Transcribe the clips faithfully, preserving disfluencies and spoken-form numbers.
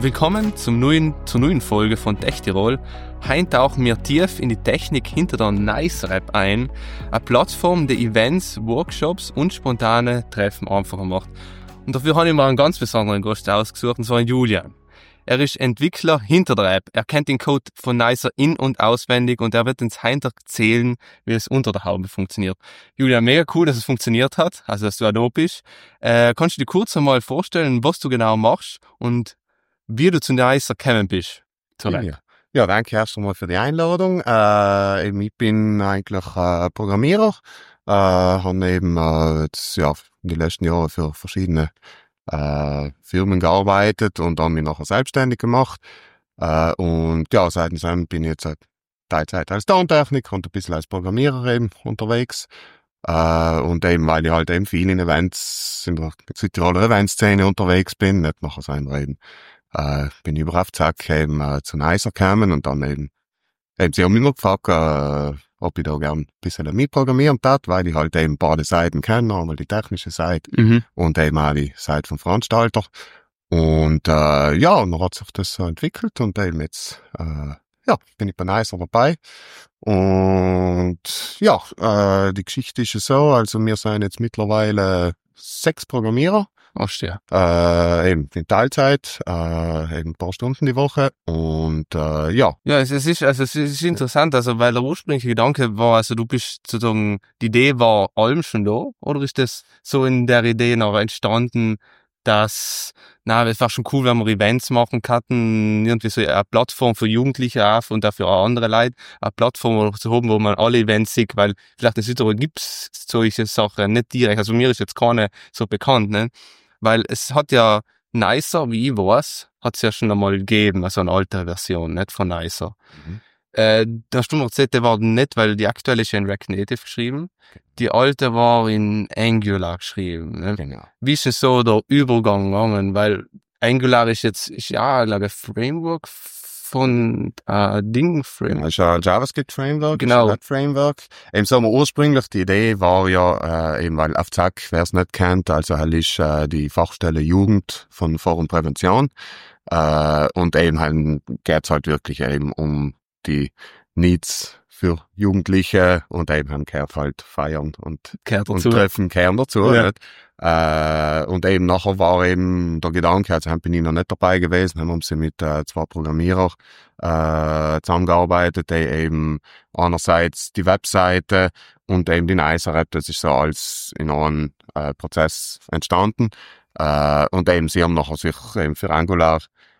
Willkommen zum neuen, zur neuen Folge von TechTirol. Heute tauchen wir tief in die Technik hinter der NiceR-App ein, eine Plattform, die Events, Workshops und spontane Treffen einfacher macht. Und dafür habe ich mir einen ganz besonderen Gast ausgesucht, und zwar Julian. Er ist Entwickler hinter der App. Er kennt den Code von NiceR in- und auswendig und er wird uns heute erzählen, wie es unter der Haube funktioniert. Julian, mega cool, dass es funktioniert hat, also dass du auch da bist. Äh, kannst du dir kurz einmal vorstellen, was du genau machst und wie du zu NiceR gekommen bist? Ja, ja, danke erst einmal für die Einladung. Äh, eben, ich bin eigentlich äh, Programmierer, äh, habe eben äh, jetzt, ja, in den letzten Jahren für verschiedene äh, Firmen gearbeitet und dann mich nachher selbstständig gemacht. Äh, und ja, seitdem bin ich jetzt seit Teilzeit als Tontechniker und ein bisschen als Programmierer eben unterwegs. Äh, und eben, weil ich halt eben viel in Events, in der Südtiroler Eventszene unterwegs bin, nicht nachher sein wir eben Äh, bin ich über auf Zack eben äh, zu NiceR gekommen und dann eben, eben sie haben mich immer gefragt, äh, ob ich da gern ein bisschen mitprogrammieren tat, weil ich halt eben beide Seiten kenne, einmal die technische Seite Mhm. und eben auch die Seite vom Veranstalter. Und äh, ja, und dann hat sich das so entwickelt und eben jetzt äh, ja, bin ich bei NiceR dabei. Und ja, äh, die Geschichte ist ja so, also wir sind jetzt mittlerweile sechs Programmierer. Ach, ja. Äh, eben in Teilzeit, äh, eben ein paar Stunden die Woche und äh, ja. Ja, es, es ist, also es ist interessant, also weil der ursprüngliche Gedanke war, also du bist sozusagen, die Idee war allem schon da, oder ist das so in der Idee noch entstanden, dass, na, es war schon cool, wenn wir Events machen könnten, irgendwie so eine Plattform für Jugendliche auch und auch für andere Leute, eine Plattform zu haben, wo man alle Events sieht, weil vielleicht in Südtirol gibt's solche Sachen nicht direkt, also mir ist jetzt keine so bekannt, ne? Weil es hat ja NiceR, wie ich weiß, hat es ja schon einmal gegeben, also eine alte Version, nicht von NiceR. Mhm. Äh, da hast du mir erzählt, der war nicht, weil die aktuelle ist ja in React Native geschrieben, die alte war in Angular geschrieben. Ne? Genau. Wie ist es so der Übergang gegangen? Weil Angular ist jetzt, ist ja, glaube ich, ein Framework von äh, Ding Framework. Das ist ein JavaScript-Framework, Genau. ein Web-Framework. Eben so, ursprünglich die Idee war ja, äh, eben weil auf Zack, wer es nicht kennt, also halt ist äh, die Fachstelle Jugend von Forenprävention. Äh, und eben halt geht's halt wirklich eben um die Needs für Jugendliche und eben haben gehört halt feiern und, Gehört und dazu. treffen kehren dazu. Ja. Nicht? Äh, und eben nachher war eben der Gedanke, also bin ich noch nicht dabei gewesen, haben wir mit äh, zwei Programmierer äh, zusammengearbeitet, die eben einerseits die Webseite und eben die NiceR-App, das ist so als in einem äh, Prozess entstanden. Äh, und eben sie haben nachher sich eben für Angular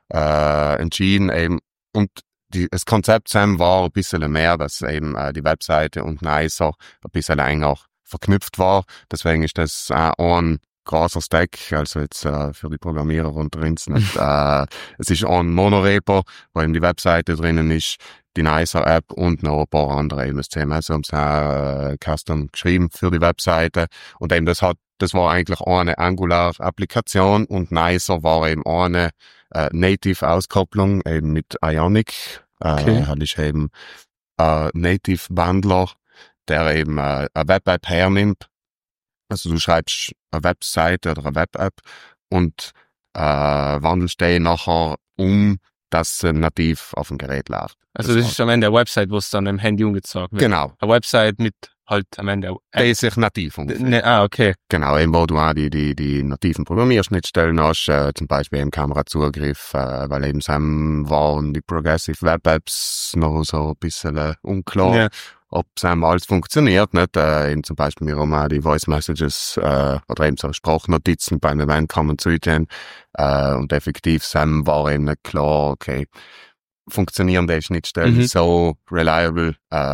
äh, entschieden eben und die, das Konzept Sam war ein bisschen mehr, dass eben äh, die Webseite und NiceR ein bisschen enger verknüpft war. Deswegen ist das äh, ein großer Stack, also jetzt äh, für die Programmierer unter uns nicht. äh, es ist ein Monorepo, wo eben die Webseite drinnen ist, die NiceR-App und noch ein paar andere eben das C M S haben sie auch äh, custom geschrieben für die Webseite. Und eben das hat, das war eigentlich eine Angular-Applikation und NiceR war eben eine äh, Native-Auskopplung eben mit Ionic. Okay. Äh, das ist eben ein Native-Bundler, der eben äh, eine Web-App hernimmt. Also du schreibst eine Webseite oder eine Web-App und äh, wandelst den nachher um, dass sie nativ auf dem Gerät läuft. Also das, das ist am Ende eine Website, wo es dann im Handy umgezogen wird. Genau. Eine Website mit halt am Ende Basic nativ ungefähr. Ne, ah, okay. Genau, eben wo du auch die, die, die nativen Programmierschnittstellen hast, äh, zum Beispiel im Kamerazugriff, äh, weil eben Sam waren die Progressive Web Apps noch so ein bisschen äh, unklar, Ja. ob Sam alles funktioniert, nicht? Äh, eben zum Beispiel wir haben auch die Voice Messages äh, oder eben so Sprachnotizen beim Event kommen zu tun, äh, und effektiv Sam war eben nicht klar, okay, funktionieren die Schnittstellen Mhm. so reliable,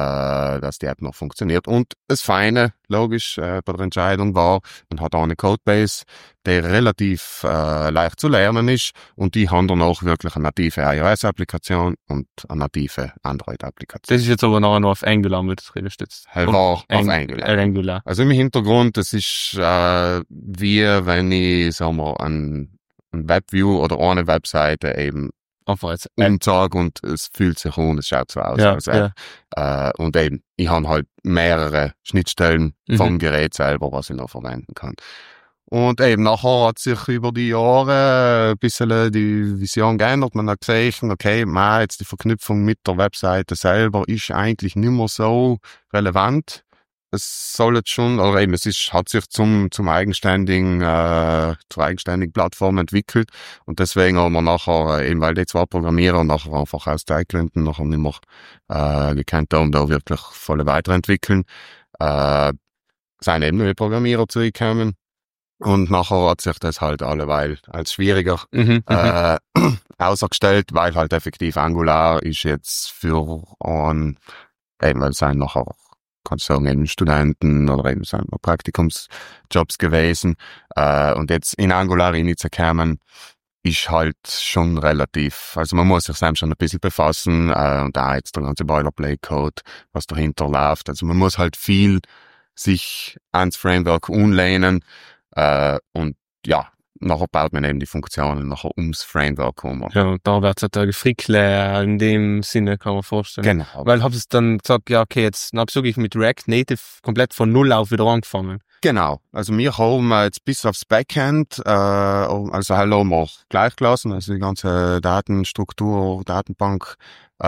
äh, dass die App noch funktioniert. Und das Feine, logisch, äh, bei der Entscheidung war, man hat auch eine Codebase, die relativ äh, leicht zu lernen ist und die haben dann auch wirklich eine native iOS-Applikation und eine native Android-Applikation. Das ist jetzt aber nachher noch auf Angular mit drin stützt. Er war auf Ang- Angular. äh, Angular. Also im Hintergrund, das ist äh, wie wenn ich, sagen wir, ein, ein Webview oder eine Webseite eben Einfach jetzt. umzog und es fühlt sich an, es schaut so aus. Ja, als ja. Äh, und eben, ich habe halt mehrere Schnittstellen Mhm. vom Gerät selber, was ich noch verwenden kann. Und eben nachher hat sich über die Jahre ein bisschen die Vision geändert. Man hat gesehen, okay, man, jetzt die Verknüpfung mit der Webseite selber ist eigentlich nicht mehr so relevant. Es soll jetzt schon, oder eben, es ist, hat sich zum, zum eigenständigen, äh, zur eigenständigen Plattform entwickelt. Und deswegen haben wir nachher, eben weil die zwei Programmierer nachher einfach aus Zeitgründen nachher nicht mehr, äh, gekannt haben, da wirklich voll weiterentwickeln, äh, sind eben neue Programmierer zugekommen. Und nachher hat sich das halt alleweil als schwieriger Mhm, äh, ausgestellt, weil halt effektiv Angular ist jetzt für einen, eben weil es sind nachher, kannst du sagen, eben Studenten oder eben sind noch Praktikumsjobs gewesen. Äh, und jetzt in Angular reinzukommen, ist halt schon relativ, also man muss sich selbst schon ein bisschen befassen, äh, und da jetzt der ganze Boilerplate-Code, was dahinter läuft. Also man muss halt viel sich ans Framework anlehnen, äh, und ja, nachher baut man eben die Funktionen nachher ums Framework um. Ja, da wird's halt gefrickelt, in dem Sinne kann man vorstellen. Genau. Weil hab's dann gesagt, ja, okay, jetzt habe ich wirklich mit React Native komplett von Null auf wieder angefangen. Genau. Also wir haben jetzt bis aufs Backend, äh, also haben wir gleich gelassen, also die ganze Datenstruktur, Datenbank, äh,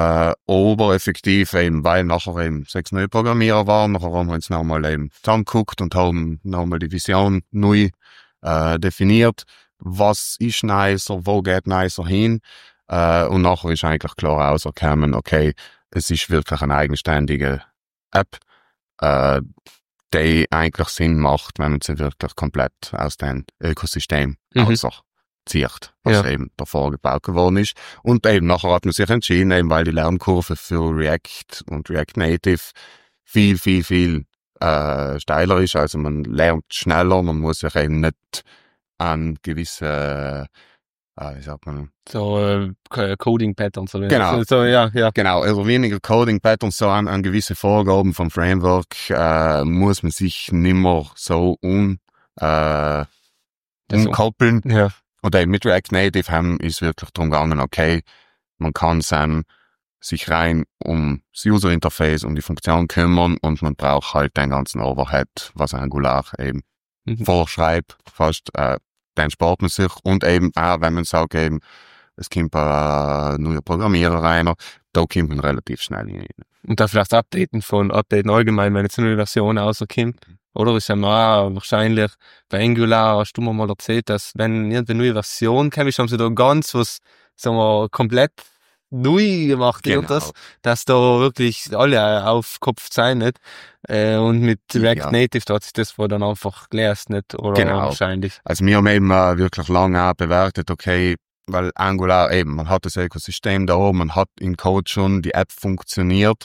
aber effektiv eben, weil nachher eben sechs neue Programmierer waren, nachher haben wir uns nochmal eben zusammengeguckt und haben nochmal die Vision neu äh, definiert. Was ist nicer, wo geht nicer hin? Äh, und nachher ist eigentlich klar rausgekommen, okay, es ist wirklich eine eigenständige App, äh, die eigentlich Sinn macht, wenn man sie wirklich komplett aus dem Ökosystem Mhm. auserzieht, was Ja. eben davor gebaut geworden ist. Und eben nachher hat man sich entschieden, eben weil die Lernkurve für React und React Native viel, viel, viel äh, steiler ist. Also man lernt schneller, man muss sich eben nicht an gewisse, äh, wie sagt man, So äh, Co- Coding Patterns oder Genau. so, ja, ja. Genau, also weniger Coding Patterns, so an, an gewisse Vorgaben vom Framework äh, muss man sich nimmer so un, äh, Das- umkoppeln. Ja. Und eben mit React Native haben ist wirklich darum gegangen, okay, man kann ähm, sich rein um das User Interface, um die Funktion kümmern und man braucht halt den ganzen Overhead, was Angular eben Mhm. vorschreibt, fast, äh, den spart man sich. Und eben auch, wenn man sagt, eben, es kommt ein neuer Programmierer rein, da kommt man relativ schnell rein. Und da vielleicht Updaten von Updaten allgemein, wenn jetzt eine neue Version rauskommt. Oder ist ja mal wahrscheinlich bei Angular, hast du mir mal erzählt, dass wenn irgendeine neue Version kommt, haben sie da ganz was, sagen wir, komplett neu gemacht, Genau. wird das, dass da wirklich alle aufgekopft sein, nicht? Äh, und mit React Ja. Native, da hat sich das wohl dann einfach gelesen, nicht? Oder Genau. wahrscheinlich. Also wir haben eben äh, wirklich lange auch bewertet, okay, weil Angular eben, man hat das Ökosystem da, man hat im Code schon, die App funktioniert,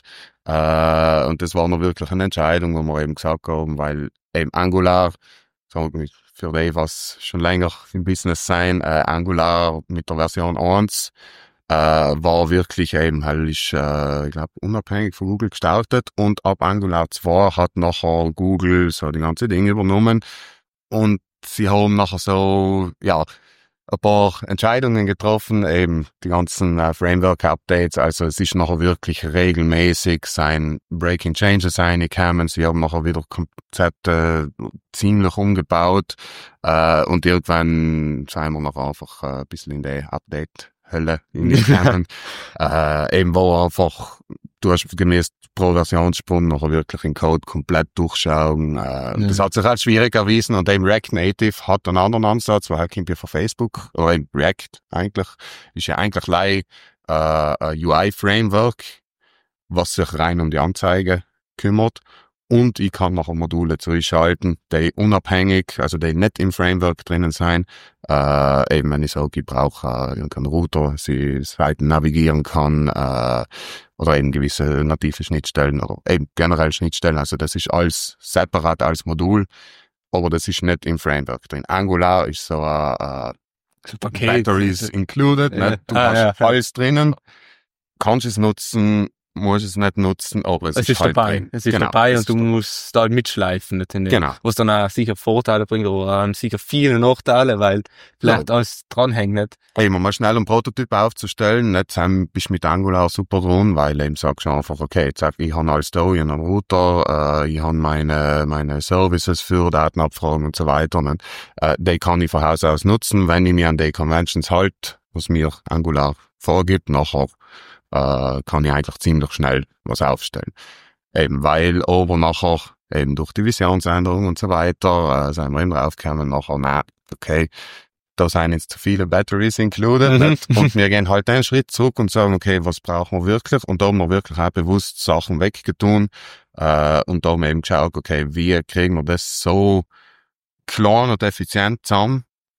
äh, und das war noch wirklich eine Entscheidung, wo wir eben gesagt haben, weil eben Angular, sagen wir, für die, was schon länger im Business sein, äh, Angular mit der Version eins, äh, war wirklich eben, halt ist, äh, ich glaube, unabhängig von Google gestartet und ab Angular zwei hat nachher Google so die ganze Dinge übernommen und sie haben nachher so, ja, ein paar Entscheidungen getroffen, eben die ganzen äh, Framework-Updates, also es ist nachher wirklich regelmäßig sein Breaking Changes reingekommen, sie haben nachher wieder Konzepte ziemlich umgebaut äh, und irgendwann sind wir noch einfach äh, ein bisschen in die Update-Hölle hingekommen, äh, eben wo einfach, du hast gemäß pro Versionssprung nachher wirklich den Code komplett durchschauen. Äh, Ja. Das hat sich als schwierig erwiesen und eben React Native hat einen anderen Ansatz, weil kommt ja von Facebook, oder eben React eigentlich, ist ja eigentlich lei, äh, ein U I-Framework, was sich rein um die Anzeige kümmert. Und ich kann nachher Module zuschalten, die unabhängig, also die nicht im Framework drinnen sein, äh, eben wenn ich sage, ich brauche äh, irgendeinen Router, sie Seiten navigieren kann, äh, oder eben gewisse native Schnittstellen oder eben generell Schnittstellen, also das ist alles separat als Modul, aber das ist nicht im Framework drin. Angular ist so ein äh, So Paket. Batteries included, Ja. nicht? Du Ah, hast ja. alles drinnen, kannst es nutzen, musst es nicht nutzen, aber es, Es ist, ist halt dabei. drin. Es ist Genau, dabei es und du ist musst da halt mitschleifen. Nicht? Genau. Was dann auch sicher Vorteile bringt, oder auch sicher viele Nachteile, weil vielleicht Ja. alles dranhängt. Nicht? Eben, mal schnell einen Prototyp aufzustellen, nicht dann bist du mit Angular super dran, weil eben sagst du einfach, okay, jetzt sag, ich habe alles da, ich habe einen Router, äh, ich habe meine, meine Services für Datenabfragen und so weiter. Nicht? Äh, die kann ich von Haus aus nutzen, wenn ich mir an die Conventions halt, was mir Angular vorgibt, nachher äh, kann ich eigentlich ziemlich schnell was aufstellen. Eben, weil aber nachher, eben durch die Visionsänderung und so weiter, äh, sind wir immer draufgekommen, nachher, nein, okay, da sind jetzt zu viele Batteries included, Mhm. nicht? Und wir gehen halt einen Schritt zurück und sagen, okay, was brauchen wir wirklich? Und da haben wir wirklich auch bewusst Sachen weggetun, äh, und da haben wir eben geschaut, okay, wie kriegen wir das so klein und effizient zusammen,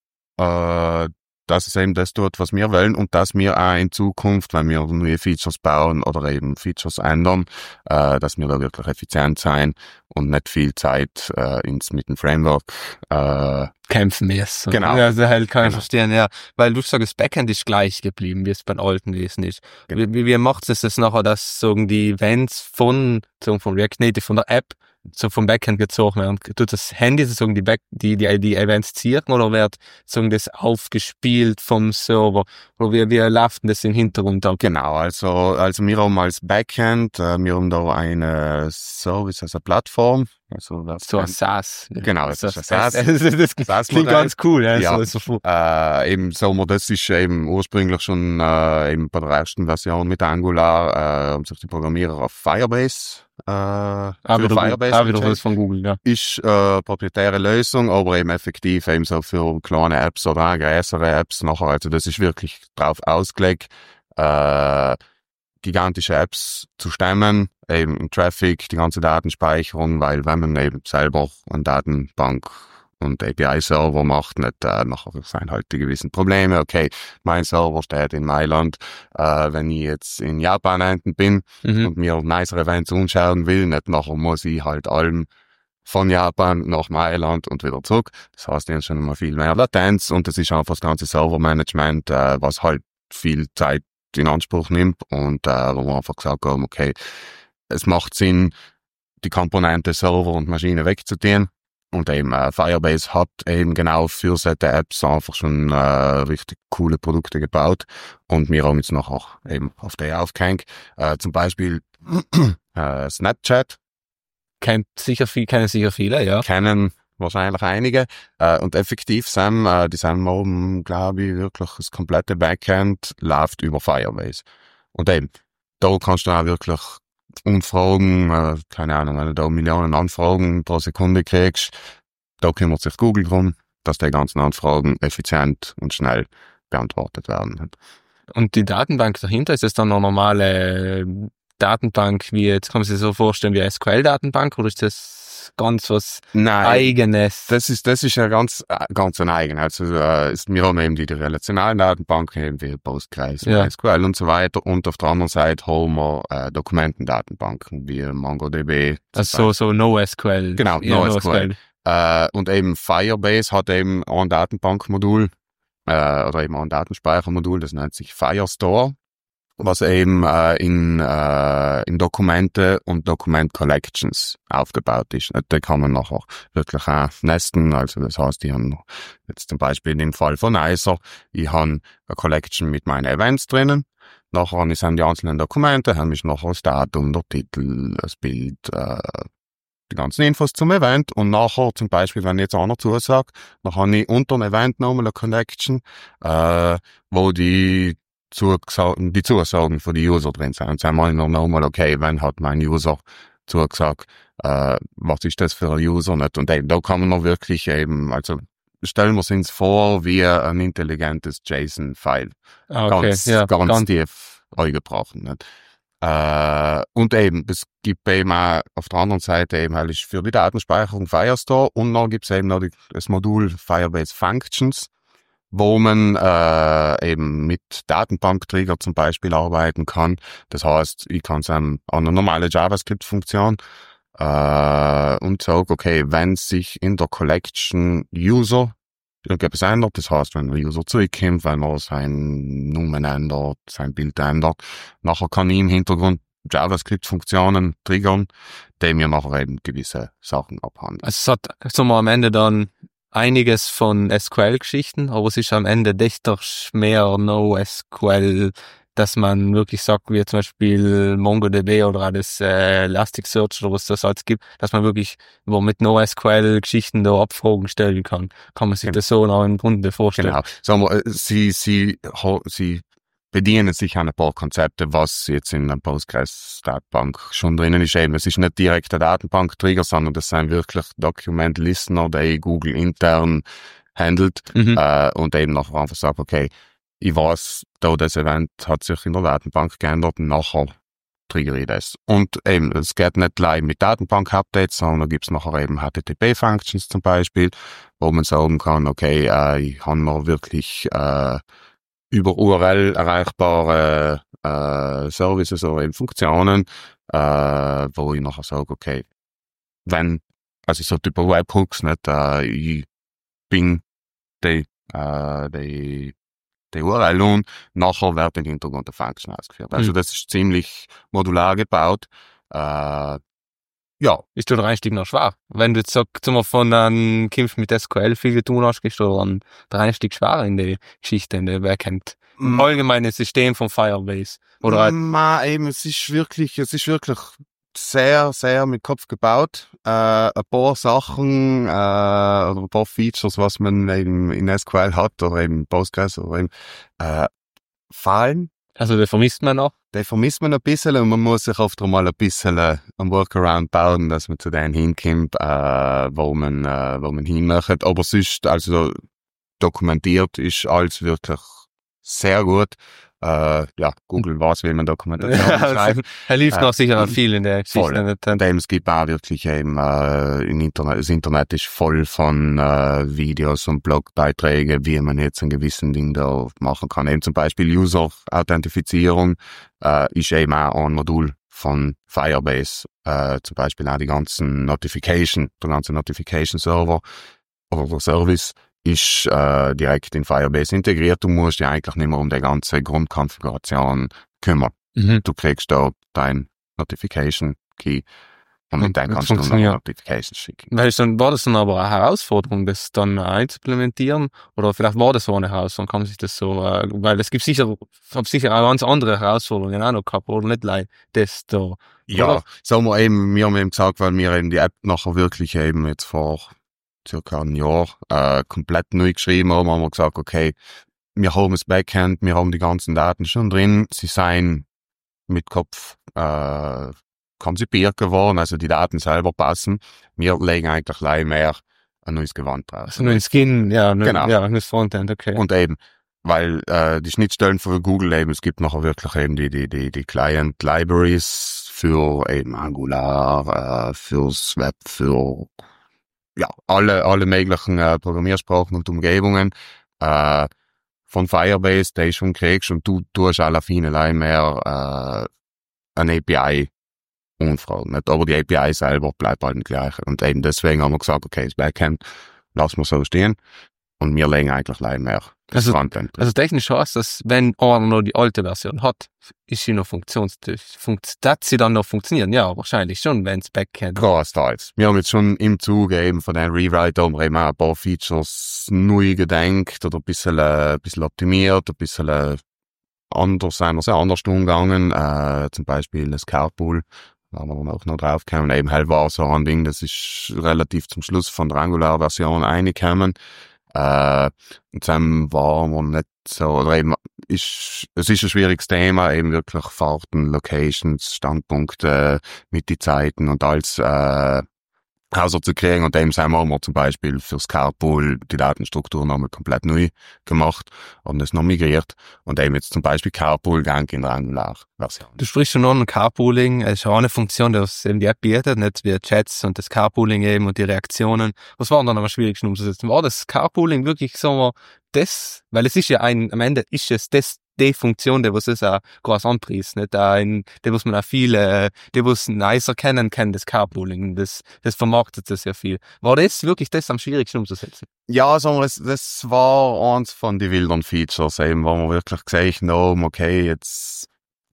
äh, dass es eben das tut, was wir wollen und dass wir auch in Zukunft, wenn wir neue Features bauen oder eben Features ändern, äh, dass wir da wirklich effizient sein und nicht viel Zeit äh, ins mit dem Framework äh, Kämpfen müssen. Genau. Ja, also halt kann ich Genau. verstehen, ja. Weil du sagst, das Backend ist gleich geblieben, wie es beim alten gewesen ist. Genau. Wie, wie macht es das nachher, dass sagen, die Events von, sagen, von React Native, von der App, so vom Backend gezogen werden? Tut das Handy sozusagen die, Back, die, die, die Events ziehen oder wird sagen, das aufgespielt vom Server? Oder wie, wie läuft denn das im Hintergrund ab? Genau, also, also wir haben als Backend, äh, wir haben da eine Service, also eine Plattform. Also das So ein kennt- SaaS. Genau, das ist ein SaaS. Das, das, das klingt SaaS-Modell. ganz cool. Ja, Ja. So, so, Äh, eben so, man, das ist eben ursprünglich schon äh, eben bei der ersten Version mit Angular, äh, haben sich die Programmierer auf Firebase, äh, auch für wieder, Firebase auch wieder entschieden. was von Google, ja. Ist äh, proprietäre Lösung, aber eben effektiv eben so für kleine Apps oder auch größere Apps nachher. Also das ist wirklich drauf ausgelegt, äh, gigantische Apps zu stemmen, eben im Traffic, die ganze Datenspeicherung, weil wenn man eben selber eine Datenbank und A P I-Server macht, nicht, äh, nachher sind halt die gewissen Probleme. Okay, mein Server steht in Mailand, äh, wenn ich jetzt in Japan hinten bin Mhm. und mir nicer Events anschauen will, nicht nachher muss ich halt allem von Japan nach Mailand und wieder zurück. Das heißt, die haben schon mal viel mehr Latenz und das ist einfach das ganze Servermanagement, äh, was halt viel Zeit in Anspruch nimmt und äh, wo wir einfach gesagt haben, okay, es macht Sinn, die Komponente Server und Maschine wegzutun. Und eben äh, Firebase hat eben genau für solche Apps einfach schon äh, richtig coole Produkte gebaut und wir haben jetzt noch auch eben auf die aufgehängt. Äh, zum Beispiel äh, Snapchat Kennt sicher viel, kennen sicher viele, ja. kennen wahrscheinlich einige. Äh, und effektiv sind, äh, die sind oben, glaube ich, wirklich das komplette Backend läuft über Firebase. Und eben, da kannst du auch wirklich Umfragen, äh, keine Ahnung, wenn du da Millionen Anfragen pro Sekunde kriegst, da kümmert sich Google drum, dass die ganzen Anfragen effizient und schnell beantwortet werden. Und die Datenbank dahinter, ist es dann eine normale äh, Datenbank, wie, jetzt kann man sich so vorstellen, wie eine S Q L-Datenbank, oder ist das ganz was Nein. Eigenes? Das ist, das ist ja ganz, äh, ganz ein eigen. Also, äh, ist, wir haben eben die, die relationalen Datenbanken, eben wie Postgres, Ja. S Q L und so weiter. Und auf der anderen Seite haben wir, äh, Dokumentendatenbanken, wie MongoDB. Also so, so NoSQL. Genau, Ja, NoSQL. Äh, und eben Firebase hat eben ein Datenbankmodul, äh, oder eben ein Datenspeichermodul, das nennt sich Firestore, was eben äh, in, äh, in Dokumente und Document Collections aufgebaut ist. Da kann man nachher wirklich auch nesten. Also das heißt, ich habe jetzt zum Beispiel im Fall von Nicer, ich habe eine Collection mit meinen Events drinnen. Nachher sind die einzelnen Dokumente, habe ich nachher das Datum, der Titel, das Bild, äh, die ganzen Infos zum Event und nachher zum Beispiel, wenn ich jetzt einer zusage, dann habe ich unter dem Event nochmal eine Collection, äh, wo die Zusagen, die Zusagen für die User drin sind. Und sagen wir nochmal, okay, wenn hat mein User zugesagt, äh, was ist das für ein User nicht? Und eben, da kann man noch wirklich eben, also stellen wir uns vor wie ein intelligentes JSON-File. Ah, okay. Ganz, Ja, ganz, ganz- tief eingebrochen. Nicht? Äh, und eben, es gibt eben auch auf der anderen Seite eben halt für die Datenspeicherung Firestore und dann gibt es eben noch die, das Modul Firebase Functions, wo man äh, eben mit Datenbanktrigger zum Beispiel arbeiten kann. Das heißt, ich kann sagen, eine normale JavaScript-Funktion äh, und sage, okay, wenn sich in der Collection User irgendetwas ändert, das heißt, wenn der User zurückkommt, wenn er sein Namen ändert, sein Bild ändert, nachher kann ich im Hintergrund JavaScript-Funktionen triggern, die mir nachher eben gewisse Sachen abhandeln. Also es hat, sagen wir, am Ende dann einiges von S Q L-Geschichten, aber es ist am Ende dichter mehr NoSQL, dass man wirklich sagt, wie zum Beispiel MongoDB oder auch das äh, Elasticsearch oder was das alles gibt, dass man wirklich wo mit NoSQL-Geschichten da Abfragen stellen kann. Kann man sich Genau. das so noch im Grunde vorstellen? Genau. Sagen wir, sie, sie, sie bedienen sich an ein paar Konzepte, was jetzt in einer Postgres-Datenbank schon drinnen ist. Eben, es ist nicht direkt der Datenbank-Trigger, sondern das sind wirklich Document-Listener, die Google intern handelt, Mhm. äh, und eben nachher einfach sagt, okay, ich weiß, da das Event hat sich in der Datenbank geändert, nachher triggere ich das. Und eben, es geht nicht gleich mit Datenbank-Updates, sondern da gibt's nachher eben H T T P-Functions zum Beispiel, wo man sagen kann, okay, äh, ich habe noch wirklich äh, über U R L erreichbare äh, Services oder eben Funktionen, äh, wo ich nachher sage, okay, wenn, also ich sollte über Webhooks nicht, äh, ich bin die, äh, die, die U R L und nachher wird im Hintergrund der Function ausgeführt. Also Mhm. das ist ziemlich modular gebaut. Äh, ja. Ist der Einstieg noch schwer? Wenn du jetzt sagst, mal von einem Kampf mit S Q L viel zu tun hast, ist dann der Einstieg schwer in die Geschichte, in der Backend. Im allgemeinen System von Firebase. Oder halt, Ma, eben, es ist wirklich, es ist wirklich sehr, sehr mit Kopf gebaut. Äh, ein paar Sachen, äh, oder ein paar Features, was man eben in S Q L hat, oder eben Postgres, oder eben, äh, fallen. also das vermisst man noch. Den vermisst man ein bisschen und man muss sich oft mal ein bisschen äh, ein Workaround bauen, dass man zu denen hinkommt, äh, wo man, äh, wo man hin möchte. Aber sonst, also dokumentiert ist alles wirklich sehr gut. Äh, ja, Google weiß, wie man Dokumentation schreiben. Er lief Äh, noch sicher auch viel in der Geschichte. Nicht? Und eben, es gibt auch wirklich eben, äh, im Internet, das Internet ist voll von äh, Videos und Blogbeiträgen, wie man jetzt ein gewissen Ding da machen kann. Eben zum Beispiel User-Authentifizierung äh, ist eben auch ein Modul von Firebase. Äh, zum Beispiel auch die ganzen Notification, der ganze Notification-Server oder der Service ist äh, direkt in Firebase integriert. Du musst dich eigentlich nicht mehr um die ganze Grundkonfiguration kümmern. Mhm. Du kriegst da dein Notification Key und mit dem kannst du noch Notifications schicken. Weißt du, war das dann aber eine Herausforderung, das dann einzuimplementieren? Oder vielleicht war das so eine Herausforderung, kann man sich das so, äh, weil es gibt sicher, hab sicher auch ganz andere Herausforderungen auch noch gehabt, oder nicht like das da. Ja, oder? sagen wir eben, wir haben eben gesagt, weil wir eben die App nachher wirklich eben jetzt vor circa ein Jahr äh, komplett neu geschrieben haben, haben wir gesagt, okay, wir haben das Backend, wir haben die ganzen Daten schon drin, sie seien mit Kopf äh, konzipiert geworden, also die Daten selber passen. Wir legen eigentlich gleich mehr ein neues Gewand drauf. Also nur ein Skin, ja, nur, Genau. ja, nur das Frontend, okay. Und eben, weil äh, die Schnittstellen für Google eben, es gibt nachher wirklich eben die, die, die, die Client Libraries für eben Angular, äh, fürs Web, für ja, alle, alle möglichen äh, Programmiersprachen und Umgebungen äh, von Firebase, die schon kriegst und du tust alle vielerlei mehr äh, eine A P I umfragen. Nicht? Aber die A P I selber bleibt halt gleich. Und eben deswegen haben wir gesagt, okay, das Backend lassen wir so stehen und wir legen eigentlich gleich mehr das Also- Frontend drin. Also technisch heißt das, wenn einer noch die alte Version hat, ist sie noch funktionsfähig. Funkt, das sie dann noch funktionieren? Ja, wahrscheinlich schon, wenn es Backend. Großteils. Wir haben jetzt schon im Zuge eben von den Rewrite haben wir eben auch ein paar Features neu gedenkt oder ein bisschen, äh, ein bisschen optimiert, ein bisschen äh, anders, sind wir sehr anders umgegangen. Äh, zum Beispiel das Carpool, da haben wir dann auch noch drauf gekommen. Eben halt war so ein Ding, das ist relativ zum Schluss von der Angular-Version reingekommen. Äh, und dann waren wir nicht so, oder eben, ist, es ist ein schwieriges Thema, eben wirklich Fahrten, Locations, Standpunkte, mit die Zeiten und alles, äh, rauszukriegen. Und dem haben wir zum Beispiel fürs Carpool die Datenstruktur nochmal komplett neu gemacht und das noch migriert. Und eben jetzt zum Beispiel Carpool gang in der Angular-Version. Du sprichst schon noch ein Carpooling, es ist auch eine Funktion, die es eben die App bietet, nicht wie Chats und das Carpooling eben und die Reaktionen. Was war dann am schwierigsten umzusetzen? War das Carpooling wirklich, sagen wir, das, weil es ist ja ein, am Ende ist es das, die Funktion, die was es auch groß anpriest, nicht? Ein, die was man auch viele, die was nicer kennen, kennen das Carpooling, das, das vermarktet das ja viel. War das wirklich das am schwierigsten umzusetzen? Ja, sagen wir, das, das war eins von den wilden Features, eben, wo wir wirklich gesehen haben, okay, jetzt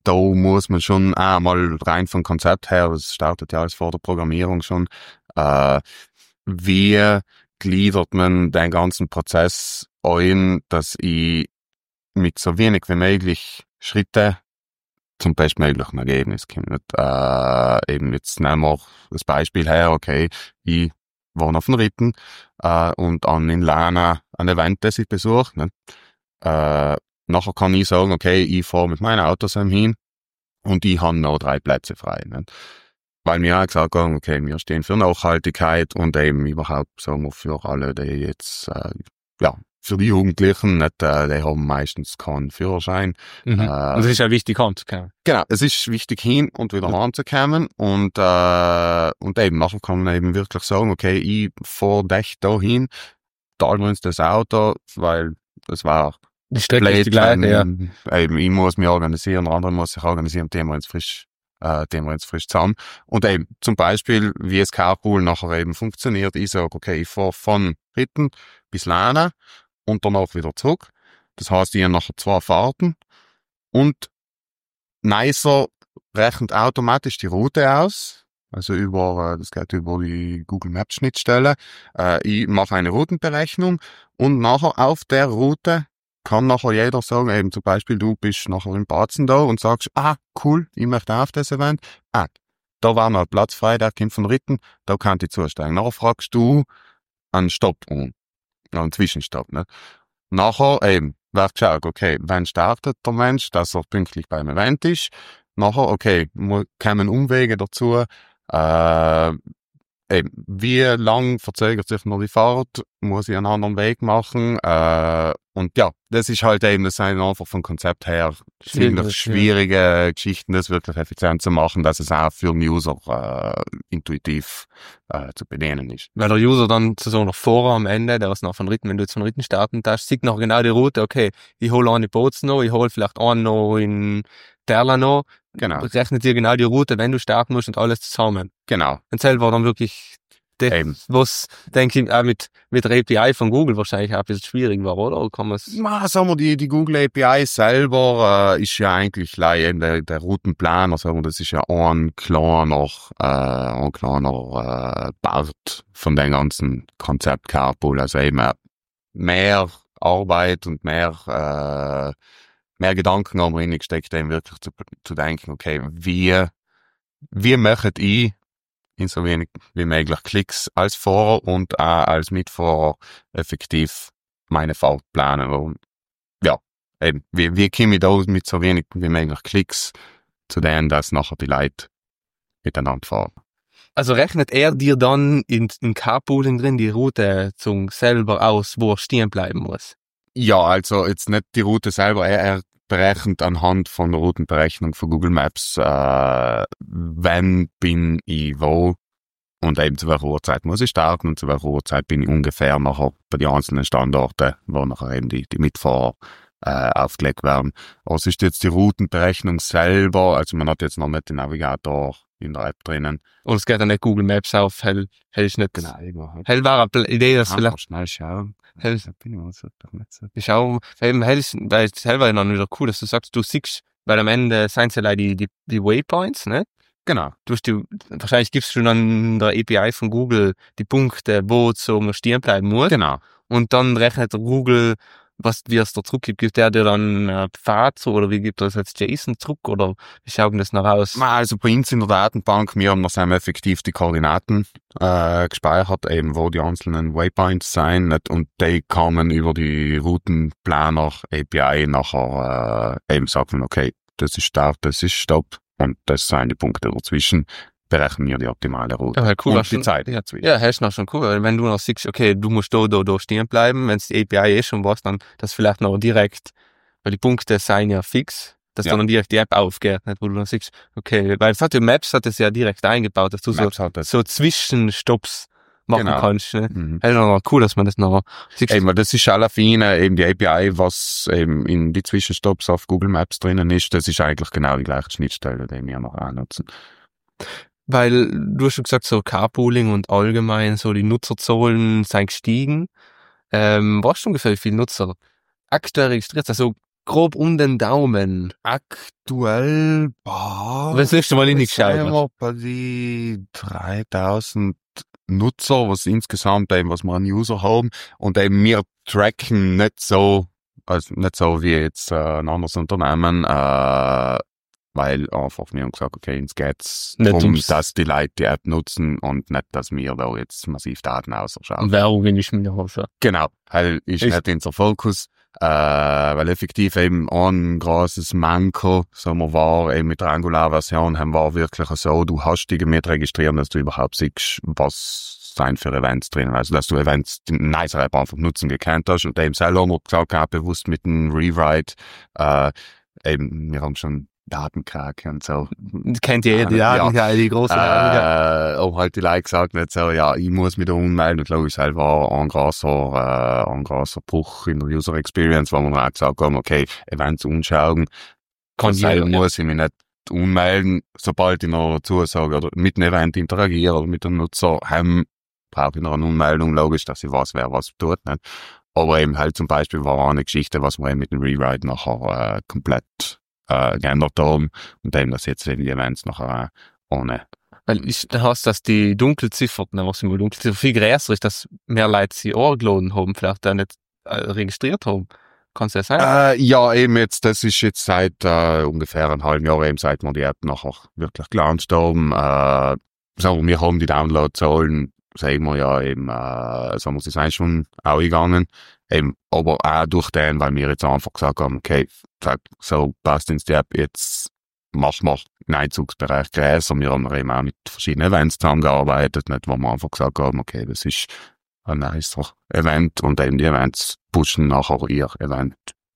da muss man schon einmal rein vom Konzept her, das startet ja alles vor der Programmierung schon, äh, wie gliedert man den ganzen Prozess ein, dass ich mit so wenig wie möglich Schritte zum bestmöglichen Ergebnis komme. Äh, eben jetzt nehmen wir das Beispiel her, okay, ich wohne auf den Ritten äh, und an in Lana ein Event, das ich besuche. Ne? Äh, nachher kann ich sagen, okay, ich fahre mit meinem Auto hin und ich habe noch drei Plätze frei. Ne? Weil wir auch gesagt haben, okay, wir stehen für Nachhaltigkeit und eben überhaupt, sagen wir, für alle, die jetzt, äh, ja, für die Jugendlichen, nicht, äh, die haben meistens keinen Führerschein. Mhm. Äh, und es ist ja wichtig, heimzukommen. Genau, es ist wichtig, hin und wieder heimzukommen und, äh, und eben, nachher kann man eben wirklich sagen, okay, ich fahre dich da hin, teilen wir uns das Auto, weil das war die Strecke ist die gleiche, ja. Eben, ich muss mich organisieren, der andere muss sich organisieren, die wir uns frisch, äh, die wir uns frisch zusammen. Und eben, zum Beispiel, wie das Carpool nachher eben funktioniert, ich sage, okay, ich fahre von Ritten bis Lana und danach wieder zurück. Das heißt, ich habe nachher zwei Fahrten und Nicer rechnet automatisch die Route aus, also über, das geht über die Google Maps Schnittstelle. Äh, ich mache eine Routenberechnung und nachher auf der Route kann nachher jeder sagen, eben zum Beispiel, du bist nachher in Batzen da und sagst, ah, cool, ich möchte auf das Event. Ah, da war noch Platz frei, der kommt von Ritten, da kann ich zusteigen. Nachher fragst du einen Stopp an, einen Zwischenstopp, ne? Nachher eben, wird geschaut, okay, wann startet der Mensch, dass er pünktlich beim Event ist. Nachher, okay, kommen Umwege dazu, äh, eben, wie lang verzögert sich noch die Fahrt, muss ich einen anderen Weg machen, äh, und ja, das ist halt eben, das sind einfach vom Konzept her ziemlich schwierige ja. Geschichten, das wirklich effizient zu machen, dass es auch für den User äh, intuitiv äh, zu bedienen ist. Weil der User dann so noch vorher am Ende, der was noch von Ritten, wenn du jetzt von Ritten starten darfst, sieht noch genau die Route, okay, ich hole einen in Bozen noch, ich hole vielleicht einen noch in Terla noch, genau. Rechnet dir genau die Route, wenn du starten musst und alles zusammen. Genau. Und selber dann wirklich das, was, denke ich, auch mit, mit der A P I von Google wahrscheinlich auch ein bisschen schwierig war, oder? Oder kann man es? Na, sagen wir, die, die Google A P I selber äh, ist ja eigentlich eben der, der Routenplaner, sagen wir, das ist ja ein kleiner, äh, ein kleiner äh, Part von dem ganzen Konzept Carpool. Also eben mehr Arbeit und mehr, äh, mehr Gedanken haben wir reingesteckt, eben wirklich zu, zu denken, okay, wie, wie möchte ich in so wenig wie möglich Klicks als Fahrer und auch als Mitfahrer effektiv meine Fahrt planen. Und ja, eben, wie, wie komme ich da mit so wenig wie möglich Klicks zu denen, dass nachher die Leute miteinander fahren. Also rechnet er dir dann in, in Carpooling drin die Route zum selber aus, wo er stehen bleiben muss? Ja, also jetzt nicht die Route selber, er, er berechnet anhand von der Routenberechnung von Google Maps, äh, wann bin ich wo und eben zu welcher Uhrzeit muss ich starten und zu welcher Uhrzeit bin ich ungefähr nachher bei den einzelnen Standorten, wo nachher eben die, die Mitfahrer äh, aufgelegt werden. Was ist jetzt die Routenberechnung selber? Also man hat jetzt noch nicht den Navigator in der App drinnen. Und es geht dann nicht Google Maps auf, hell, hell ist nicht. Genau, überhaupt. Hell war eine Idee, dass vielleicht. Schnell schauen. Hell. Bin ich mal so, doch nicht so. Ich schau, eben hell ist, weil hell war ja dann wieder cool, dass du sagst, du siehst, weil am Ende sind es ja die, die, die Waypoints, ne? Genau. Du hast die, wahrscheinlich gibst du dann in der A P I von Google die Punkte, wo so stehen bleiben muss. Genau. Und dann rechnet Google, was, wie es da zurückgibt, gibt der dir dann äh, Pfad so, oder wie gibt er das als JSON zurück, oder wie schaut das noch aus? Also bei uns in der Datenbank, wir haben noch sehr effektiv die Koordinaten äh, gespeichert, eben wo die einzelnen Waypoints sind, und die kommen über die Routenplaner A P I nachher äh, eben sagen, okay, das ist Start, das ist Stopp, und das sind die Punkte dazwischen. Berechnen wir die optimale Route. Ja, cool, und die schon, Zeit. Ja, ja, das ist noch schon cool, weil wenn du noch siehst, okay, du musst da, da, da stehen bleiben, wenn es die A P I ist und was, dann das vielleicht noch direkt, weil die Punkte sind ja fix, dass ja. dann direkt die App aufgeht, nicht, wo du dann siehst, okay, weil es hat ja Maps hat es ja direkt eingebaut, dass du so, so Zwischenstopps machen genau. kannst. Ne? Mhm. Das ist noch cool, dass man das noch siehst. Eben, das ist alle feine, eben die A P I, was eben in die Zwischenstopps auf Google Maps drinnen ist, das ist eigentlich genau die gleiche Schnittstelle, die wir noch annutzen. Weil du hast schon gesagt, so Carpooling und allgemein so die Nutzerzahlen sind gestiegen. Ähm, weißt du ungefähr, wie viele Nutzer aktuell registriert? Also grob um den Daumen. Aktuell, boah. Was hast du mal in die geschaut? Sagen wir bei die dreitausend Nutzer, was insgesamt eben, was wir an User haben. Und eben wir tracken nicht so, also nicht so wie jetzt äh, ein anderes Unternehmen, äh, weil einfach wir haben gesagt, okay, uns geht's Nicht darum, ums- dass die Leute die App nutzen und nicht, dass wir da jetzt massiv Daten ausschauen. Werbung in die Schmiede haben schon. Genau, weil ist, Ist- nicht unser Fokus, äh, weil effektiv eben ein grosses Manko, sagen wir, war eben mit der Angular-Version, haben wir wirklich so, du hast dich mit registrieren, dass du überhaupt siehst, was sein für Events drin, also dass du Events, die Nice App einfach nutzen gekannt hast und eben selber noch gesagt gehabt, bewusst mit dem Rewrite, äh, eben, wir haben schon Datenkrake und so. Kennt ihr die Ja. Daten, ja, die große Daten. Äh, auch halt die Leute gesagt nicht so, ja, ich muss mich da ummelden. Ich glaube, es halt war ein grosser, äh, ein grosser Bruch in der User Experience, wo wir auch gesagt haben, okay, Events umschauen, Kann deshalb jeder, ja. muss ich mich nicht ummelden. Sobald ich noch Zusage oder mit dem Event interagiere oder mit dem Nutzer, haben, brauche ich noch eine Ummeldung, logisch, dass ich weiß, wer was tut, nicht? Aber eben halt zum Beispiel war eine Geschichte, was wir eben mit dem Rewrite nachher äh, komplett äh, geändert haben und eben, dass jetzt eben die Events nachher auch ohne. Weil ich hast, dass die Dunkelziffer, ne, was immer Dunkelziffer viel größer ist, dass mehr Leute sie angeladen haben, vielleicht auch nicht äh, registriert haben. Kann es ja sein? Äh, ja, eben jetzt, das ist jetzt seit äh, ungefähr einem halben Jahr eben, seit wir die App nachher wirklich gelauncht haben. Äh, sagen wir, wir haben die Downloadzahlen, sagen wir ja eben, äh, sagen wir, sie sind schon auch gegangen. Eben, aber auch durch den, weil wir jetzt einfach gesagt haben, okay, so passt uns die App, jetzt machen wir den Einzugsbereich größer. Wir haben eben auch mit verschiedenen Events zusammengearbeitet, nicht, wo wir einfach gesagt haben, okay, das ist ein nicer Event und eben die Events pushen nachher ihr Event.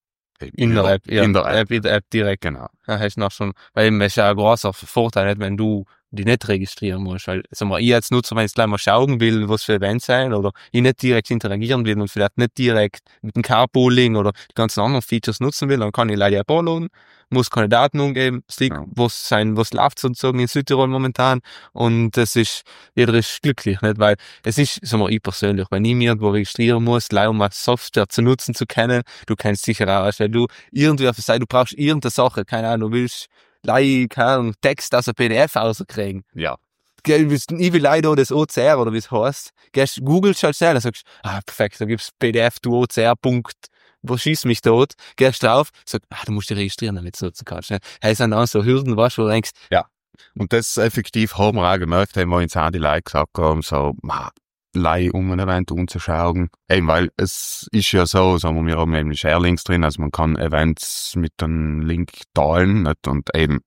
In der App, ja. In der App. in der App direkt. Genau. Ja, hast noch schon, weil eben, es ist ja ein großer Vorteil, nicht, wenn du die nicht registrieren musst, weil, sag mal, ich als Nutzer, wenn ich gleich mal schauen will, was für Events sein, oder ich nicht direkt interagieren will und vielleicht nicht direkt mit dem Carpooling oder die ganzen anderen Features nutzen will, dann kann ich leider die App anladen, muss keine Daten umgeben, es liegt, Ja. was sein, was läuft sozusagen in Südtirol momentan, und das ist, jeder ist glücklich, nicht, weil es ist, sag mal, ich persönlich, wenn ich mir irgendwo registrieren muss, leider um eine Software zu nutzen zu können, du kennst sicher auch, weil du irgendwie auf der Seite, du brauchst irgendeine Sache, keine Ahnung, du willst Leih, keine Ahnung, Text aus einem P D F rauskriegen. Ja. Gell, ich will leider das O C R oder wie es heißt. Gehst, googelst halt schnell, dann sagst ah, perfekt, da gibt's P D F, du O C R, Punkt, wo schießt mich tot? Gehst drauf, sagst, ah, du musst dich registrieren, damit du nutzen kannst. Ne? Hey, sind dann so Hürden, weißt du, wo du denkst, Und das effektiv haben wir auch gemerkt, haben wir uns auch die Leute gesagt haben, so, ma, Leih um ein Event umzuschauen. Eben, weil es ist ja so, sagen wir, wir haben eben Sharelinks drin, also man kann Events mit einem Link teilen, nicht? Und eben,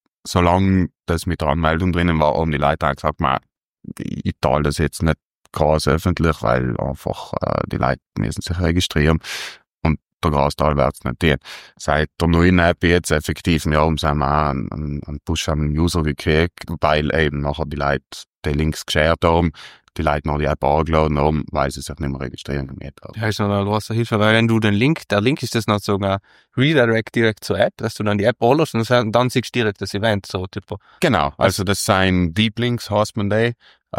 solange das mit der Anmeldung drinnen war, haben die Leute auch gesagt, ma, ich, ich teile das jetzt nicht krass öffentlich, weil einfach äh, die Leute müssen sich registrieren. Und der Großteil wird es nicht tun. Seit der neuen App jetzt effektiv, wir haben auch einen, einen, einen Push an den User gekriegt, weil eben nachher die Leute die Links geshared haben, die Leute noch die App angeladen haben, weil sie sich nicht mehr registrieren können. ja, ist noch eine große Hilfe, weil wenn du den Link, der Link ist das noch sogar Redirect direkt zur App, dass du dann die App anlässt und dann, dann siehst du direkt das Event, so, tipo. Genau, also das sind Deep Links, heißt man die.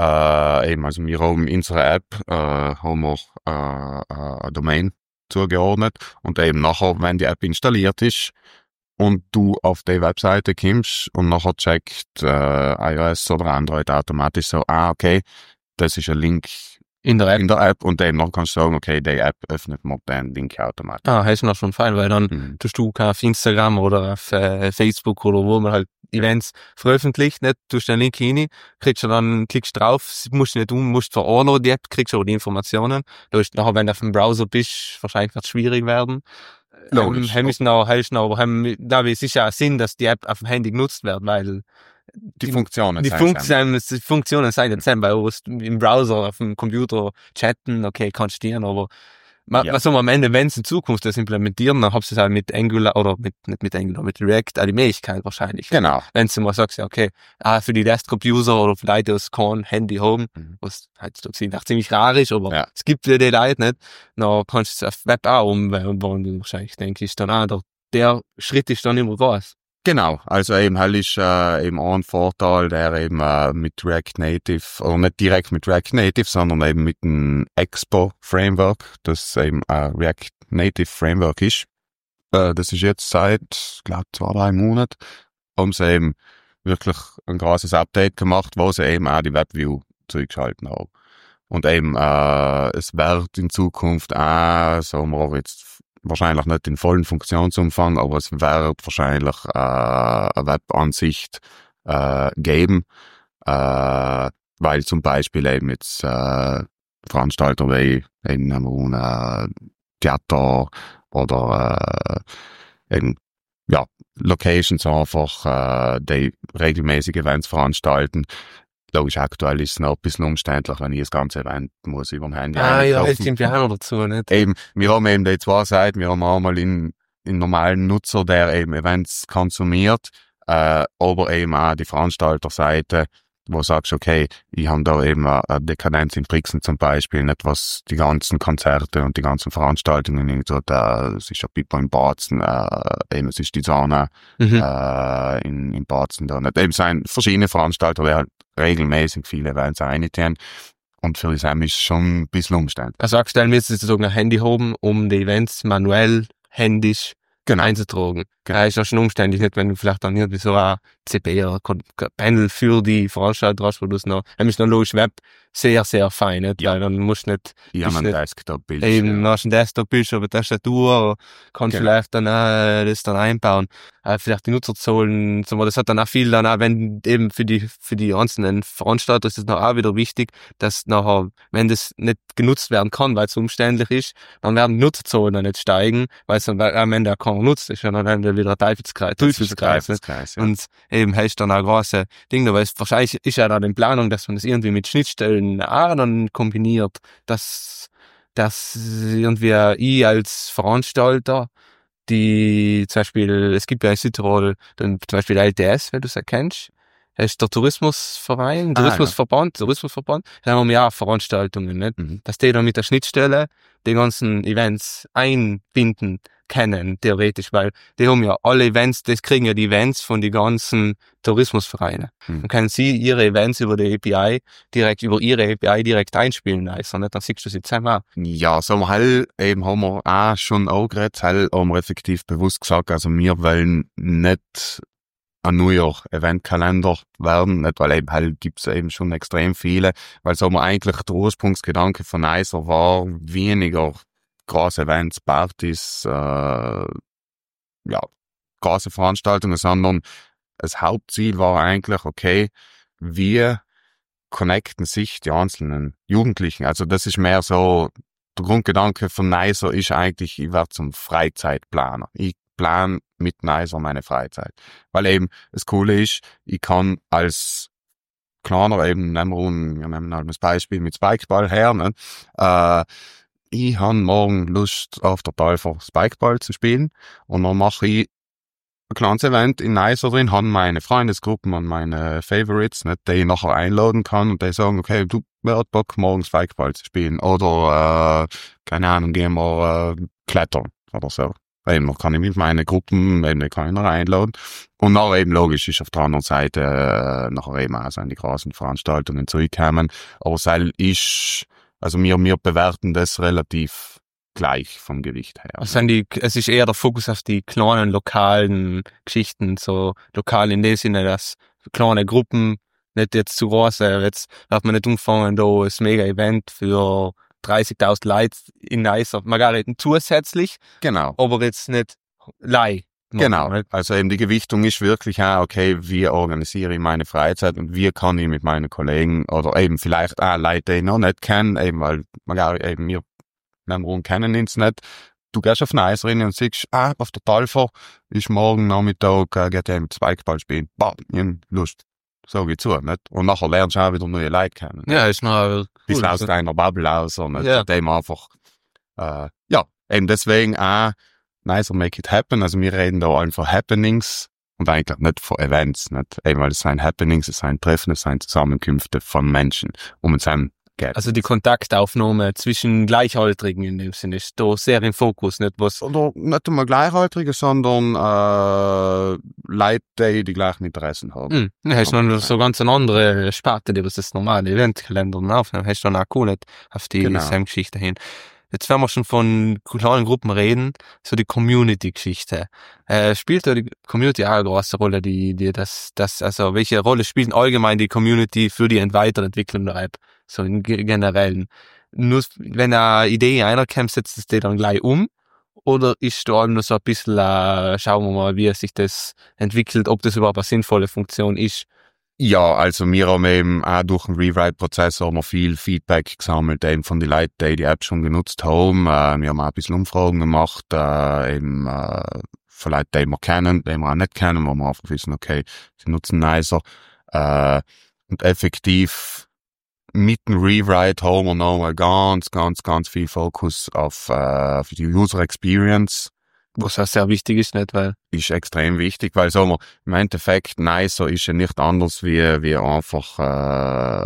Äh, eben, also wir haben in unserer App, äh, haben wir, äh, eine Domain zugeordnet und eben nachher, wenn die App installiert ist und du auf die Webseite kommst und nachher checkt äh, iOS oder Android automatisch so, ah, okay, das ist ein Link In der App. in der App und eben noch kannst du sagen, okay, die App öffnet mir den Link automatisch. Ah, hast du noch schon fein, weil dann Mhm. tust du auf Instagram oder auf äh, Facebook oder wo man halt Events veröffentlicht, nicht, tust den Link rein, kriegst du dann, klickst drauf, musst du nicht um, musst zwar anladen, die App, kriegst aber die Informationen. Du hast nachher, wenn du auf dem Browser bist, wahrscheinlich wird es schwierig werden. Logisch. Ähm, müssen auch, hast noch, aber haben, da es ist ja auch Sinn, dass die App auf dem Handy genutzt wird, weil Die Funktionen die sind Funktionen, die Funktionen sind jetzt bei uns im Browser, auf dem Computer chatten, okay, kannst du aber ma, Ja. was soll man am Ende, wenn es in Zukunft das implementieren, dann habst du es halt mit Angular oder mit, nicht mit Angular, mit React, auch die Möglichkeit wahrscheinlich. Genau. Wenn du mal sagst, ja, okay, ah, für die Desktop-User oder für Leute, die kein Handy haben, Mhm. was halt so gesehen auch ziemlich rar ist, aber Ja. es gibt ja die Leute nicht, dann kannst du es auf Web auch umwandeln, wahrscheinlich, denke ich, dann auch, der, der Schritt ist dann immer was. Genau, also eben halt ist äh, eben ein Vorteil, der eben äh, mit React Native, oder nicht direkt mit React Native, sondern eben mit dem Expo Framework, das eben ein React Native Framework ist. äh, das ist jetzt seit, glaube zwei, drei Monaten, haben sie eben wirklich ein großes Update gemacht, wo sie eben auch die WebView zugeschalten haben. Und eben, äh, es wird in Zukunft auch, sagen wir jetzt, wahrscheinlich nicht den vollen Funktionsumfang, aber es wird wahrscheinlich äh, eine Webansicht äh, geben, äh, weil zum Beispiel eben jetzt äh, Veranstalter wie eben ein äh, Theater oder äh, eben, ja, Locations einfach, äh, die regelmäßig Events veranstalten. Logisch, aktuell ist es noch ein bisschen umständlich, wenn ich das ganze Event muss über dem Handy Ah ja, einkaufen. jetzt sind wir auch noch dazu, nicht? Eben, wir haben eben die zwei Seiten. Wir haben einmal einen, einen normalen Nutzer, der eben Events konsumiert, äh, aber eben auch die Veranstalterseite, wo du sagst, okay, ich habe da eben eine Dekadenz in Brixen zum Beispiel, nicht was die ganzen Konzerte und die ganzen Veranstaltungen, so, da, es ist ja Pippo in Bautzen, äh, eben, es ist die Sauna, Mhm. äh, in, in Bautzen da, nicht? Eben sind verschiedene Veranstalter, die halt regelmäßig viele Events einnehmen. Und für uns ist es schon ein bisschen umständlich. Also aktuell müssen Sie sogar ein Handy haben, um die Events manuell, händisch Genau. einzutragen. Genau. Das ist ja schon umständlich, nicht, wenn du vielleicht dann irgendwie so ein C P oder ein Panel für die Veranstalter hast, wo du es noch, dann ist noch logisch Web sehr, sehr fein, nicht? Ja. Weil dann musst du nicht, Ich habe einen Desktop-Bild. eben, dann hast du einen Desktop-Bildschirm, eine Tastatur, kannst Genau. vielleicht dann auch das dann einbauen, äh, vielleicht die Nutzerzahlen, so, das hat dann auch viel dann auch, wenn eben für die, für die einzelnen Veranstalter ist es noch auch wieder wichtig, dass nachher, wenn das nicht genutzt werden kann, weil es umständlich ist, dann werden die Nutzerzahlen dann nicht steigen, weil es dann am Ende auch keiner nutzt, ist ja dann wieder ein Teufelskreis, Teufelskreis, nicht? Kreis, ja. Und eben hast du dann auch große Dinge, weil es wahrscheinlich ist ja dann in Planung, dass man das irgendwie mit Schnittstellen auch dann kombiniert, dass, dass irgendwie ich als Veranstalter, die zum Beispiel, es gibt ja in Südtirol dann zum Beispiel L T S, wenn du es erkennst, das ist der Tourismusverein, Ah, Tourismusverband, Tourismusverband, da haben wir ja auch Veranstaltungen, nicht? Mhm. Dass die dann mit der Schnittstelle die ganzen Events einbinden können, theoretisch, weil die haben ja alle Events, das kriegen ja die Events von den ganzen Tourismusvereinen. Mhm. Dann können sie ihre Events über die A P I direkt, über ihre A P I direkt einspielen, also nicht? Dann siehst du sie zusammen. Ja, so hell eben haben wir auch schon auch geredet, hell haben wir effektiv bewusst gesagt, also wir wollen nicht ein neuer Eventkalender werden, nicht, weil eben hell gibt's eben schon extrem viele, weil so wir eigentlich der Ursprungsgedanke von Nicer war, weniger große Events, Partys, äh, ja, große Veranstaltungen, sondern das Hauptziel war eigentlich, okay, wir connecten sich die einzelnen Jugendlichen. Also das ist mehr so, der Grundgedanke von Nicer ist eigentlich, ich werde zum Freizeitplaner. Ich plane mit Nicer meine Freizeit. Weil eben das Coole ist, ich kann als kleiner eben, nehmen wir, ein, wir nehmen halt das Beispiel mit Spikeball her, ne? äh, ich habe morgen Lust auf der Täufer Spikeball zu spielen und dann mache ich ein kleines Event in Nicer drin, habe meine Freundesgruppen und meine Favorites, nicht, die ich nachher einladen kann und die sagen, okay, du, wer hat Bock, morgen Spikeball zu spielen oder, äh, keine Ahnung, gehen wir äh, klettern oder so. Eben, dann kann ich mit meinen Gruppen, eben, die kann ich noch einladen. Und nachher eben, logisch, ist auf der anderen Seite äh, nachher eben auch so an die großen Veranstaltungen zurückkommen. Aber es ist, also wir, wir bewerten das relativ gleich vom Gewicht her. Also sind die, es ist eher der Fokus auf die kleinen lokalen Geschichten, so lokal in dem Sinne, dass kleine Gruppen, nicht jetzt zu groß, jetzt darf man nicht umfangen, da ist mega Event für dreißigtausend Leute in Nicer, Margareten zusätzlich, Genau. aber jetzt nicht Leih. Genau, also eben die Gewichtung ist wirklich auch, okay, wie organisiere ich meine Freizeit und wie kann ich mit meinen Kollegen oder eben vielleicht auch Leute, die ich noch nicht kenne, eben weil Margareten eben wir nehmen kennen uns nicht. Du gehst auf Nicer rein und siehst, ah, auf der Täufer ist morgen Nachmittag, äh, geht er mit Spikeball spielen. Bah, ich hab Lust. Sag ich zu, nicht? Und nachher lernst du auch wieder neue Leute kennen. Ja, ist noch cool. Bisschen aus deiner Bubble raus, nicht? Ja. Dem einfach, äh, ja, eben deswegen auch Nicer make it happen. Also wir reden da einfach Happenings und eigentlich nicht von Events, nicht? Eben, weil es sind Happenings, es sind Treffen, es sind Zusammenkünfte von Menschen, um es dann geht. Also die Kontaktaufnahme zwischen Gleichaltrigen in dem Sinne ist da sehr im Fokus, nicht was? Oder nicht einmal Gleichaltrige, sondern äh, Leute, die die gleichen Interessen haben. Hm, dann hast du noch so ganz eine andere Sparte, die was das normale Eventkalender aufnehmen, hast du dann auch cool nicht auf die Genau. Sam-Geschichte hin. jetzt wenn wir schon von kleinen Gruppen reden, so die Community-Geschichte. Äh, spielt da die Community auch eine große Rolle, die, die, das, das, also, welche Rolle spielt allgemein die Community für die Weiterentwicklung der App? So im Generellen. Nur, wenn eine Idee einer kommt, setzt es die dann gleich um? Oder ist da nur so ein bisschen, äh, schauen wir mal, wie sich das entwickelt, ob das überhaupt eine sinnvolle Funktion ist? Ja, also wir haben eben auch durch den Rewrite-Prozess haben wir viel Feedback gesammelt, eben von den Leuten, die die App schon genutzt haben. Äh, wir haben auch ein bisschen Umfragen gemacht, äh, eben äh, von Leuten, die wir kennen, die wir auch nicht kennen, wo wir einfach wissen, okay, sie nutzen Nicer. Äh, und effektiv mit dem Rewrite haben wir nochmal ganz, ganz, ganz viel Fokus auf, äh, auf die User Experience. Was auch sehr wichtig ist, nicht? Weil ist extrem wichtig, weil sagen wir, im Endeffekt Nicer ist ja nicht anders wie, wie einfach äh,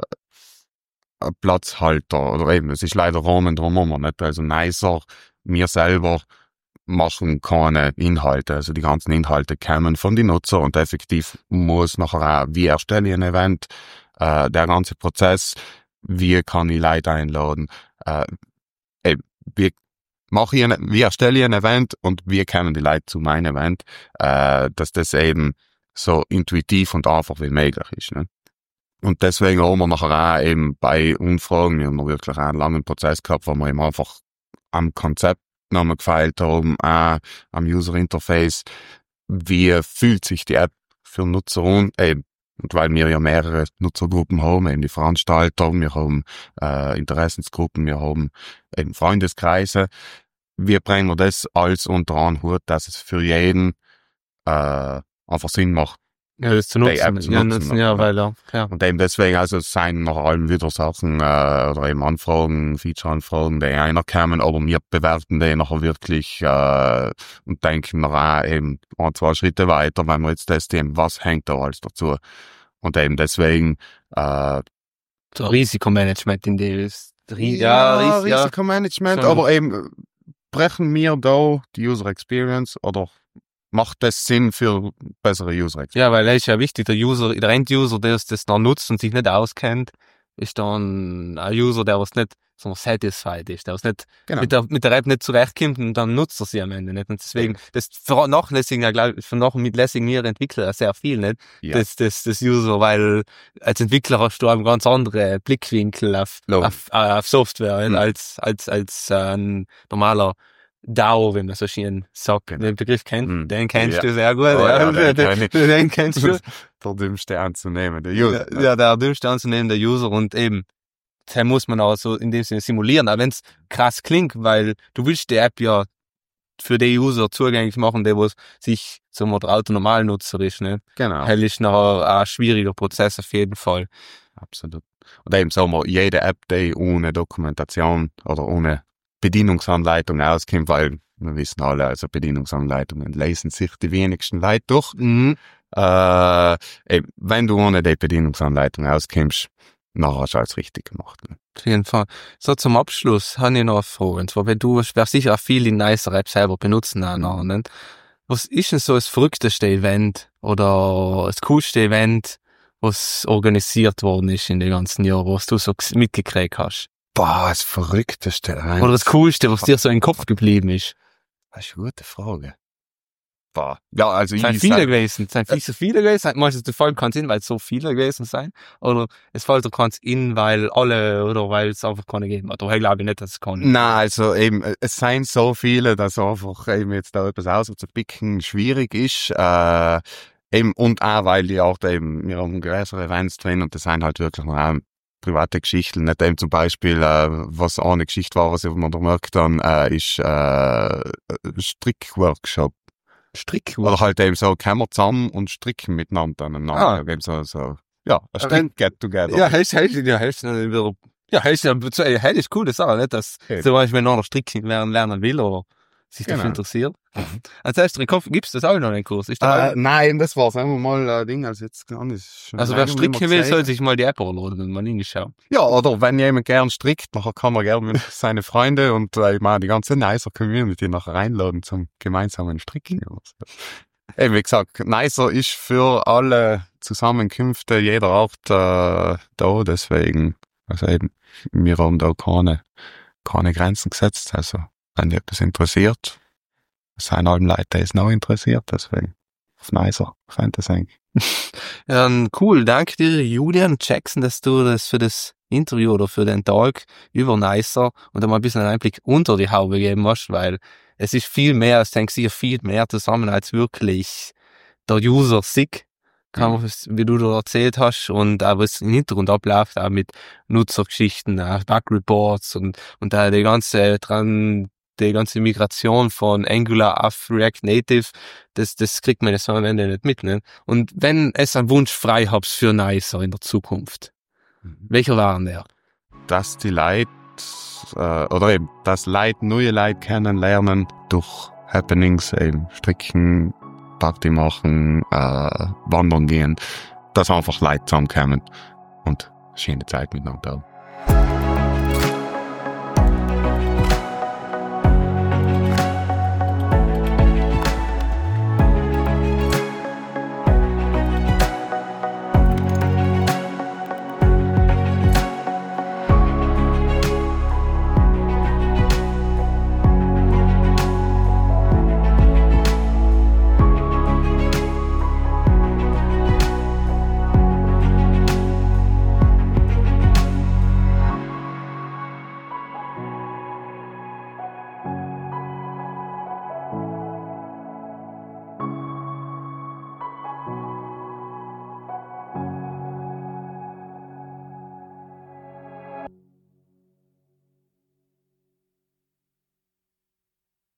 ein Platzhalter oder eben, es ist leider Rahmen drumherum nicht. Also Nicer, wir selber machen keine Inhalte, also die ganzen Inhalte kommen von den Nutzer und effektiv muss nachher auch, wie erstelle ich ein Event, äh, der ganze Prozess, wie kann ich Leute einladen, äh, eben, wie mache ich ein, wie erstelle ich ein Event und wie kommen die Leute zu meinem Event, äh, dass das eben so intuitiv und einfach wie möglich ist. Ne? Und deswegen haben wir nachher auch eben bei Umfragen, wir haben wirklich einen langen Prozess gehabt, wo wir eben einfach am Konzept nochmal gefeilt haben, auch am User Interface, wie fühlt sich die App für Nutzer an, eben, und weil wir ja mehrere Nutzergruppen haben, eben die Veranstalter, wir haben äh, Interessensgruppen, wir haben eben Freundeskreise, wie bringen wir das alles unter einen Hut, dass es für jeden äh, einfach Sinn macht. Ja, das zu nutzen. zu ja, nutzen, nutzen ja, weil ja, klar. Und eben deswegen, also es seien nach allem wieder Sachen äh, oder eben Anfragen, Feature-Anfragen, die einer kommen, aber wir bewerten die nachher wirklich äh, und denken nachher auch eben ein, zwei Schritte weiter, wenn wir jetzt testen, was hängt da alles dazu. Und eben deswegen äh, so Risikomanagement in dem ist Ries ja, Ris Risikomanagement, ja. aber eben brechen wir da die User Experience oder macht das Sinn für bessere User Experience? Ja, weil das ist ja wichtig, der User, der End-User, der das dann nutzt und sich nicht auskennt, ist dann ein User, der was nicht so satisfied ist, der was nicht genau. mit, der, mit der App nicht zurechtkommt und dann nutzt er sie am Ende nicht. Und deswegen, das vernachlässigen ja, glaube ich, vernachlässigen wir Entwickler sehr viel, nicht? Ja. Das, das, das User, weil als Entwickler hast du einen ganz anderen Blickwinkel auf, auf, auf Software, mhm. als, als, als äh, ein normaler D A O, wenn man so schön sagt. Genau. Den Begriff kennt, mm. den kennst ja. du sehr gut. Oh, ja, ja, den, den, den, den kennst du. Der dümmste anzunehmen, der User. Ja, ja, der dümmste anzunehmen, der User. Und eben, das muss man auch so in dem Sinne simulieren. Aber wenn es krass klingt, weil du willst die App ja für den User zugänglich machen, der was sich, sagen wir, der Autonormalnutzer ist, ne? Genau. Das ist nachher ein schwieriger Prozess auf jeden Fall. Absolut. Und eben sagen wir, jede App, die ohne Dokumentation oder ohne Bedienungsanleitung auskommt, weil wir wissen alle, also Bedienungsanleitungen lesen sich die wenigsten Leute durch. Mhm. Äh, eben, wenn du ohne die Bedienungsanleitung auskommst, nachher hast du alles richtig gemacht. Ne? Auf jeden Fall. So, zum Abschluss habe ich noch eine Frage. Und zwar, wenn du, wirst sicher auch viele Nicer Apps selber benutzen, auch noch, ne? Was ist denn so das verrückteste Event oder das coolste Event, was organisiert worden ist in den ganzen Jahren, was du so mitgekriegt hast? Boah, das Verrückteste. Nein. Oder das Coolste, was dir so in den Kopf geblieben ist? Das ist eine gute Frage. Boah. Ja, also es sind ich viele sag, gewesen. Es sind viel, so viele gewesen. Meinst du, es fällt keins in, weil es so viele gewesen sein? Oder es fällt dir keins in, weil alle, oder weil es einfach keine gegeben hat? Oder ich glaube nicht, dass es keine. Nein, also eben, es sind so viele, dass einfach eben jetzt da etwas auszupicken schwierig ist. Äh, eben, und auch, weil die auch eben, wir haben größere Events drin und das sind halt wirklich noch auch private Geschichten, nicht eben zum Beispiel, äh, was auch eine Geschichte war, was man da merkt dann, äh, ist äh, Strickworkshop. Strick? Oder halt eben so, kommen wir zusammen und stricken miteinander. Ah. Eben so, so, ja, ein Strick-Get-Together. Ja, heißt, heißt, ja, heißt, ja, heißt, ja, heißt, ist cool, das auch, nicht, dass, okay. Zum Beispiel, wenn einer stricken lernen, lernen will, oder sich dafür genau. interessiert. Als erster im Kopf, gibt's das auch noch einen Kurs? Ist äh, nein, das war sagen wir mal ein Ding, als jetzt gar nicht. Also wer stricken will, soll sich mal die App runterladen und mal hinschauen. Ja, oder wenn jemand gern strickt, nachher kann man gerne mit seine Freunde und äh, ich meine, die ganze Nicer Community nachher einladen zum gemeinsamen Stricken. Eben, wie gesagt, Nicer ist für alle Zusammenkünfte jeder Art äh, da, deswegen, also eben, wir haben da keine keine Grenzen gesetzt. Also, wenn dich etwas interessiert, es sind alle Leute, die es noch interessiert, deswegen auf Nicer könnte es eigentlich. Ja, cool, danke dir, Julian Jackson, dass du das für das Interview oder für den Talk über Nicer und einmal ein bisschen einen Einblick unter die Haube geben hast, weil es ist viel mehr, es hängt sicher viel mehr zusammen, als wirklich der User sieht, kann man, wie du da erzählt hast, und auch was im Hintergrund abläuft, auch mit Nutzergeschichten, auch Bug-Reports und, und da die ganze dran, die ganze Migration von Angular auf React Native, das, das kriegt man jetzt am Ende nicht mit, ne? Und wenn es einen Wunsch frei habt für Nicer in der Zukunft, mhm. welcher war der? Dass die Leute, äh, oder eben, dass Leute neue Leute kennenlernen durch Happenings, eben Stricken, Party machen, äh, wandern gehen, dass einfach Leute zusammenkommen und schöne Zeit miteinander haben.